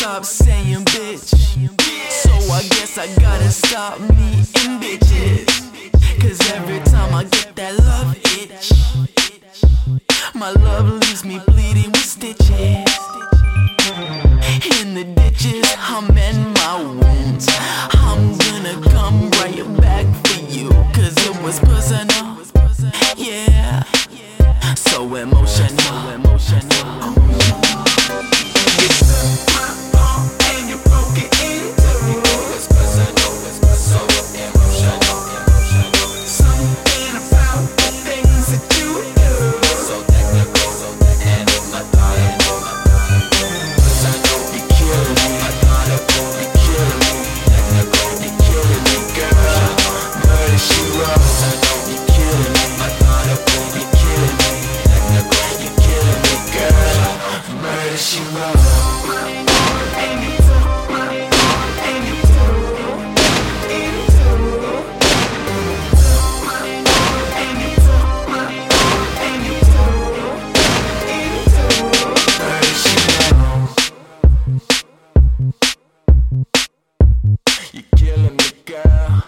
stop saying bitch. So I guess I gotta stop meeting bitches. Cause every time I get that love itch, my love leaves me bleeding with stitches. In the ditches, I'm in my wounds. I'm gonna come right back for you. Cause it was personal, yeah. So emotional. And you broke it in two. It's personal, so emotional. Something about the things that you do, so technical, and methodical. Personal, you're killing me. Methodical, you're killing me. Technical, you're killing me, girl. Murder, she wrote. Personal, you're killing me. Methodical, you're killing me. Technical, you're killing me, girl. Murder, she wrote. You're killing me, girl.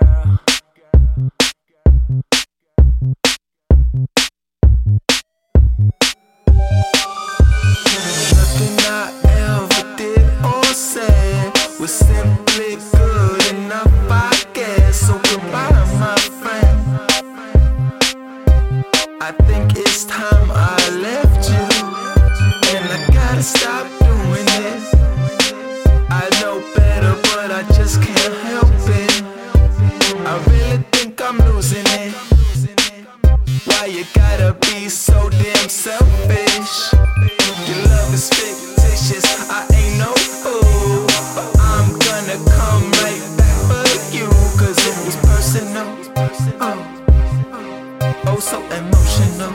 Nothing I ever did or said was simply good enough, I guess. So goodbye, my friend. I think it's time I left you, and I gotta stop doing this. I know better, but I just can't help it. I really think I'm losing it. Why you gotta be so damn selfish? Your love is fictitious, I ain't no fool. But I'm gonna come right back for you. Cause it was personal, oh so emotional.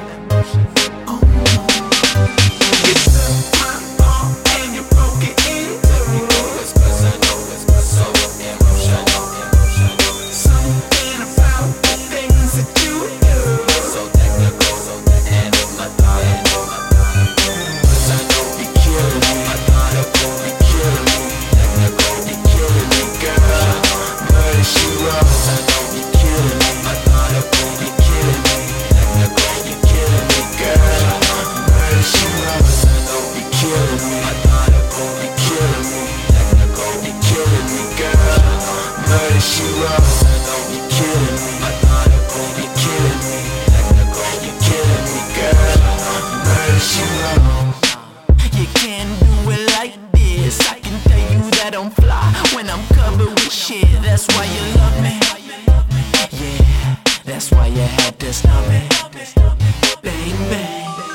You took my heart and you broke it in two. It's personal, so emotional. Something about the things that you do, so technical, and methodical. Personal, you're killing me. Methodical, you're killing me. Technical, you're killing me, girl. Murder, she wrote. Personal, you're killing me. Methodical, you're killing me. Technical, you're killing me, girl. Murder, she wrote. Personal, you're killing me. Methodical, you're killing me. Technical, you're killing me, girl. Murder, she wrote. Personal, you're killing me. Methodical, you're killing me. Technical, you're killing me, girl. Murder, she wrote. You can't do it like this. I can tell you that I'm fly when I'm covered with shit. That's why you love me. Yeah, that's why you had to stop me, baby.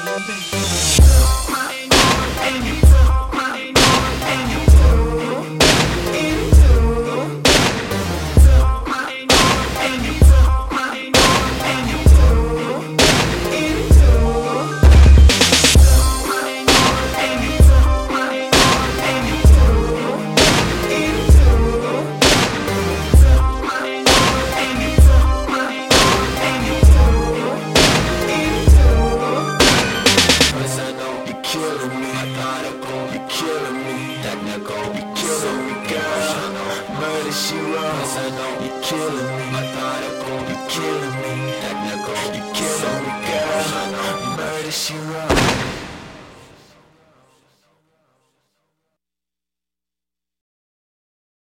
And you took my heart and you took into. Took my heart and you took my heart and you took into. Took my heart and you took my heart and you took into. Took my heart and you took my heart and you took into. Personal, you're killing me. Methodical, you're killing me. Technical, you're killing me, girl. Murder, she wrote. Personal, you're killing me. Methodical, you're killing me. Technical, you're